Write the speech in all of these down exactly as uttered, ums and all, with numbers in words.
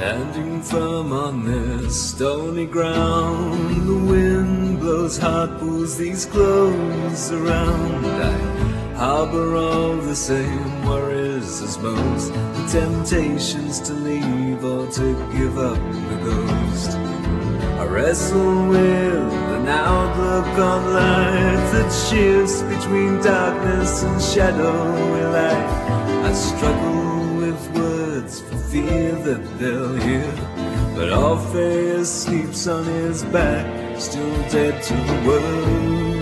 Standing firm on this stony ground, the wind blows hot, pulls these clothes around. I harbor all the same worries as most, the temptations to leave or to give up the ghost. I wrestle with an outlook on life that shifts between darkness and shadowy light. I struggle with words for fear that they'll hear, but Orpheus sleeps on his back, still dead to the world.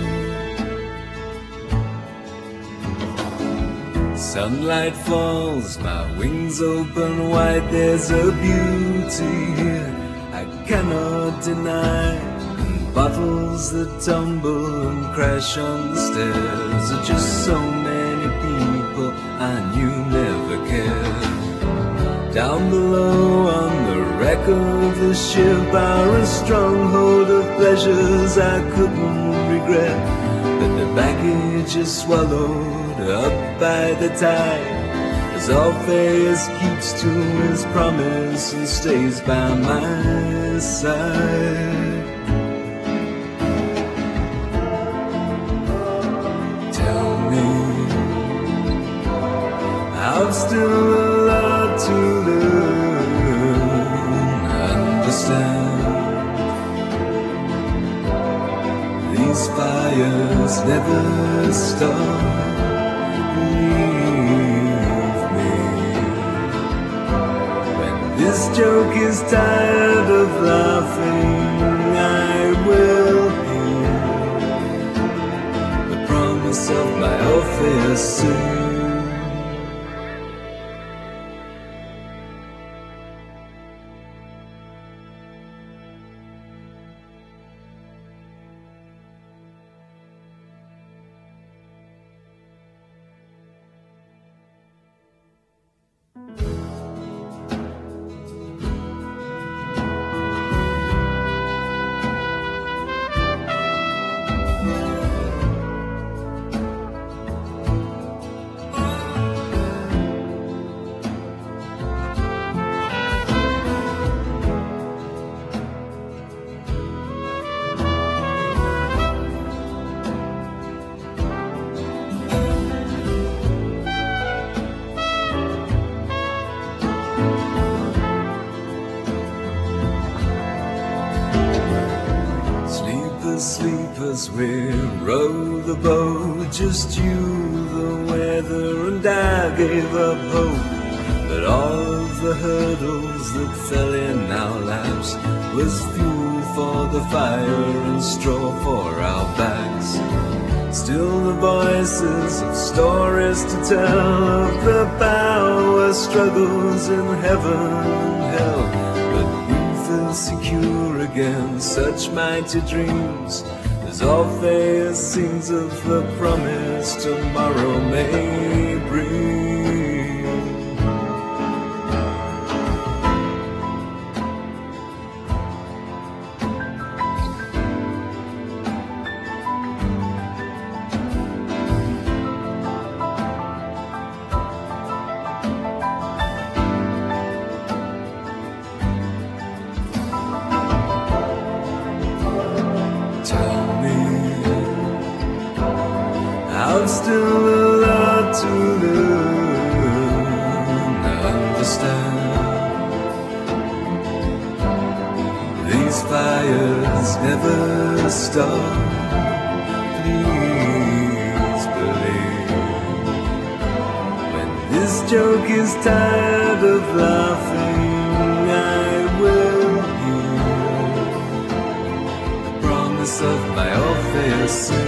Sunlight falls, my wings open wide, there's a beauty here I cannot deny. And bottles that tumble and crash on the stairs are just so many people I knew never cared. Down below on the wreck of the ship are a stronghold of pleasures I couldn't regret, but the baggage is swallowed up by the tide, as Orpheus keeps to his promise and stays by my side. Tell me, I've still a lot to learn, understand. These fires never stop. This joke is tired of laughing, I will hear the promise of my Orpheus soon. Sleepers, we row the boat, just you, the weather, and I gave up hope. But all of the hurdles that fell in our laps was fuel for the fire and straw for our backs. Still the voices of stories to tell of the power struggles in heaven and hell, secure against such mighty dreams, as Orpheus sings of the promise tomorrow may bring. I've still a lot to learn, understand. These fires never stop, please believe. When this joke is tired of laughing, I will hear the promise of my Orpheus.